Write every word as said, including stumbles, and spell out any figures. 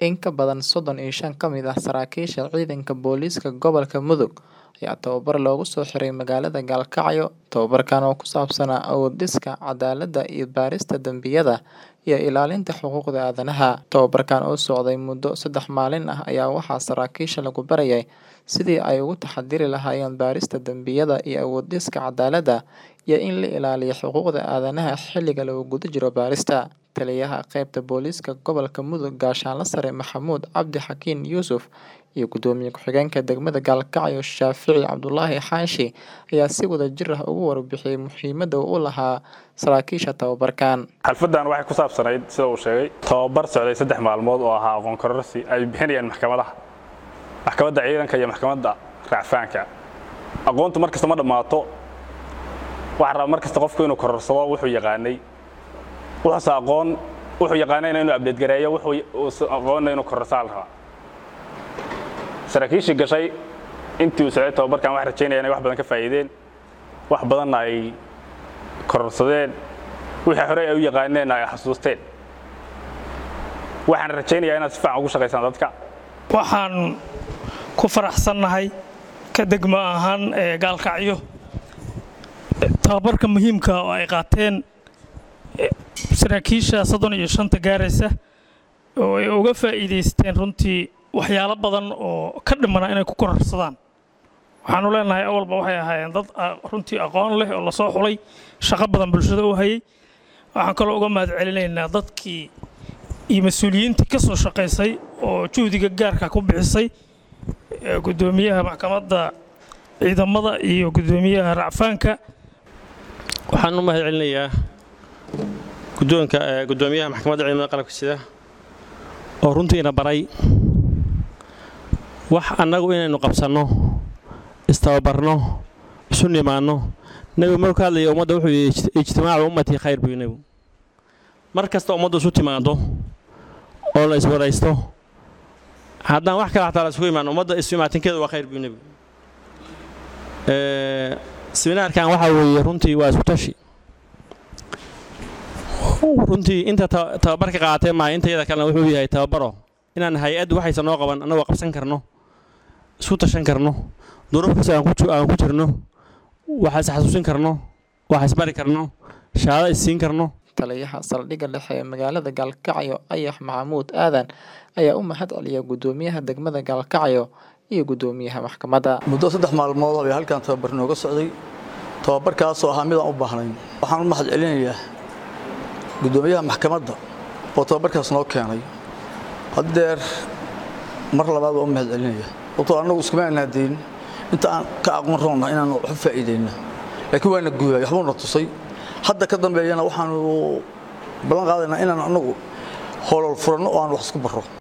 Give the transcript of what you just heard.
In ka badan soddon iyo shan ka mid ah saraakiisha ciidanka booliiska gobolka Mudug ayaa tababar loogu soo xiray magaalada Gaalkacyo. Tababarkan oo ku saabsanaa awood-dhiska, cadaaladda iyo baarista dambiyada iyo ilaalinta xuquuqda aadanaha. Tababarkan oo socday muddo saddex maalin ah ayaa waxaa saraakiisha lagu barayay sidii ay uga taxadiri lahaayeen baarista dambiyada iyo awood-dhiska cadaaladda, iyo in la ilaaliyo xuquuqda aadanaha xilliga lagu guda jiro baarista. Taliyaha qaybta booliiska gobolka Mudug Gaashaanle Sare Maxamuud Cabdi Xakiin Yuusuf iyo Gudoomiye ku-xigeenka degmada Gaalkacyo Shaafici Cabdulaahi Xaashi ayaa si wadajir ah uga warbixiyay muhiimadda uu u lahaa saraakiisha tababarkan. Xalfadan waxay ku saabsanayd sida uu sheegay tababar socday saddex maalmood oo ahaa aqoon kororsi ay bixinayaan maxkamadaha maxkamadda ciidanka iyo maxkamadda racfaanka. Aqoontu markasta ma dhamaato, waxa raba markasta qofku inuu kororsado wuxuu yaqaanay, wuxuu aqoon wuxuu yaqaanay inuu update gareeyo, wuxuu aqoon inuu kororsaal raba. saraakiishii gashay intii uu socday tababarkan wax rajaynaya inay wax badan ka faa'iideen, wax badan ay kororsadeen, wixii hore ay u yaqaaneen ay xasuusteen. waxaan rajaynayaa inaad si fiican ugu shaqaysaan dadka. waxaan ku faraxsanahay ka degmo ahaan ee Gaalkacyo tababarka muhiimka oo ay qaateen saraakiisha soddon iyo shan gaaraysa oo ay uga faa'iideysteen runtii waxyaalo badan oo ka dhimana inay ku kororsadaan. waxaan u leenahay awalba waxay ahaayeen dad runtii aqoon leh oo la soo xulay shaqo badan bulshada u hayay. waxaan kaloo uga mahad celinaynaa dadkii iyo mas'uuliyiintii ka soo shaqaysay oo juhdiga gaarka ku bixisay, gudoomiyaha maxkamadda ciidamada iyo gudoomiyaha racfaanka. waxaan u mahad celinayaa gudoonka gudoomiyaha maxkamadda ciidamada qalabka sida oo runtiina baray wax annagu inaynu qabsanno, istababarno, isu nimaanno. nabi markuu ka hadlayay ummadda wuxuu yidhi ijtimaacu ummatii khayr buu nabi. mar kasta ummaddu isu timaado oo la iswaraysto, haddaan wax kale xataa la isugu imaan ummadda isu imaatinkeedu waa khayr buu nabi. seminaarkan waxaa weeye runtii waa isku tashi. runtii inta tababarka qaadatay maa intayada kalena wuxuu yahay tababaro inaan hay-addu waxaysan noo qaban annagoo qabsan karno, isku tashan karno, duruufkaas aan ku jirno, waxaas xasuusin karno, waxaas bari karno, shahaado is siin karno. Taliyaha saldhigga dhexe ee magaalada Gaalkacyo Ayax Maxamuud Aadan ayaa u mahad celiyay gudoomiyaha degmada Gaalkacyo iyo gudoomiyaha maxkamadda. muddo saddex maalmood oo halkan tababar nooga socday, tababarkaas oo ahaa mid aan u baahnayn. waxaan u mahad celinayaa gudoomiyaha maxkamadda oo tababarkaas noo keenay. haddeer mar labaad oo mahad celinaya oo anagu iskuma aanadeen inta aan ka aqoon roona inaan wax faa'iideyno, laakiin waana guuray waxbuu na tusay. hadda ka dambeeyana waxaan balan qaadaynaa inaan anagu hoolol furano oo aan wax isku barro.